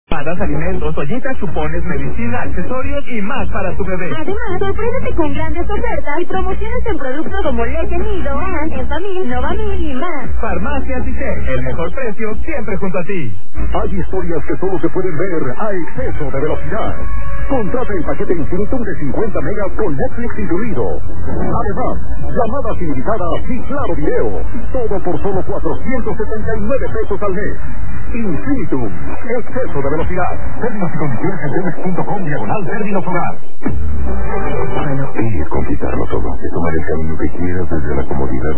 Padas, alimentos, ollitas, cupones, medicina, accesorios y más para tu bebé. Además, sorpréndete con grandes ofertas y promociones en productos como leche nido, Enfamil, Novamil y más. Farmacias Ité, el mejor precio siempre junto a ti. Hay historias que solo se pueden ver a exceso de velocidad. Contrata el paquete Infinitum de 50 megas con Netflix incluido. Además, llamadas ilimitadas y claro video. Todo por solo 479 pesos al mes. Infinitum, exceso de velocidad. Términos y condiciones en temex.com/términos hogar. Bueno, es conquistarlo todo. De tomar el camino que quieras desde la comodidad